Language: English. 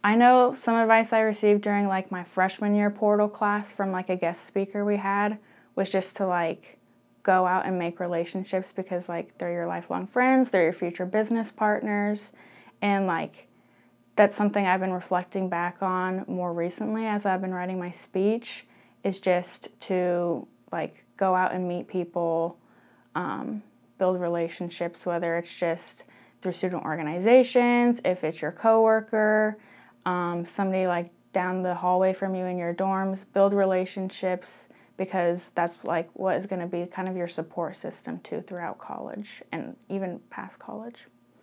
I know some advice I received during like my freshman year portal class from like a guest speaker we had was just to like go out and make relationships because like they're your lifelong friends, they're your future business partners, and like that's something I've been reflecting back on more recently as I've been writing my speech, is just to like go out and meet people, build relationships, whether it's just through student organizations, if it's your coworker, somebody like down the hallway from you in your dorms, build relationships because that's like what is going to be kind of your support system too throughout college and even past college.